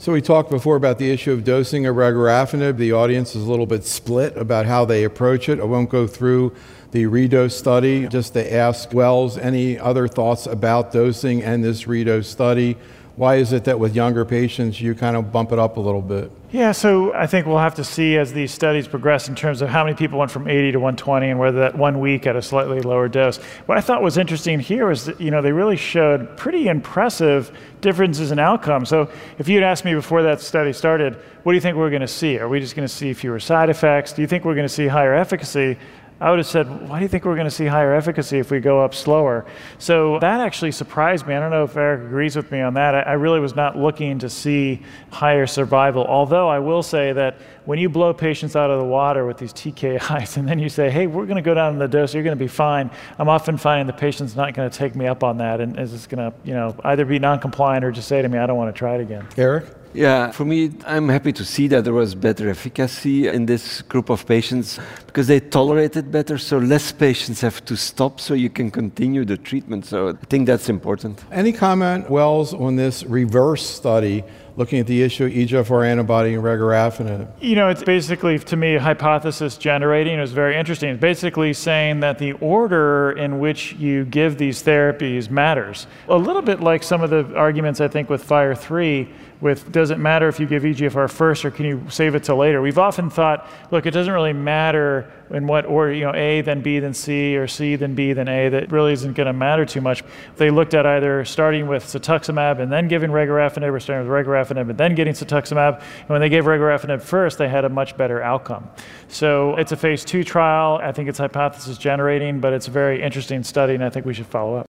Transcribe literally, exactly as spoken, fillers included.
So we talked before about the issue of dosing of regorafenib. The audience is a little bit split about how they approach it. I won't go through the redose study, just to ask Wells, any other thoughts about dosing and this redose study? Why is it that with younger patients you kind of bump it up a little bit? Yeah, so I think we'll have to see as these studies progress in terms of how many people went from eighty to one twenty and whether that one week at a slightly lower dose. What I thought was interesting here was that, you know, they really showed pretty impressive differences in outcomes. So if you'd asked me before that study started, what do you think we're going to see? Are we just going to see fewer side effects? Do you think we're going to see higher efficacy? I would have said, why do you think we're going to see higher efficacy if we go up slower? So that actually surprised me. I don't know if Eric agrees with me on that. I, I really was not looking to see higher survival, although I will say that when you blow patients out of the water with these T K Is and then you say, hey, we're going to go down in the dose, you're going to be fine, I'm often finding the patient's not going to take me up on that and is just going to, you know, either be non-compliant or just say to me, I don't want to try it again. Eric? Yeah, for me, I'm happy to see that there was better efficacy in this group of patients because they tolerate it better, so less patients have to stop so you can continue the treatment. So I think that's important. Any comment, Wells, on this reverse study looking at the issue of E G F R antibody and regorafenib? You know, it's basically, to me, hypothesis generating. It was very interesting. It's basically saying that the order in which you give these therapies matters. A little bit like some of the arguments, I think, with FIRE three, with does it matter if you give E G F R first or can you save it till later? We've often thought, look, it doesn't really matter in what order, you know, A, then B, then C, or C, then B, then A. That really isn't going to matter too much. They looked at either starting with cetuximab and then giving regorafenib, or starting with regorafenib and then getting cetuximab. And when they gave regorafenib first, they had a much better outcome. So it's a phase two trial. I think it's hypothesis generating, but it's a very interesting study, and I think we should follow up.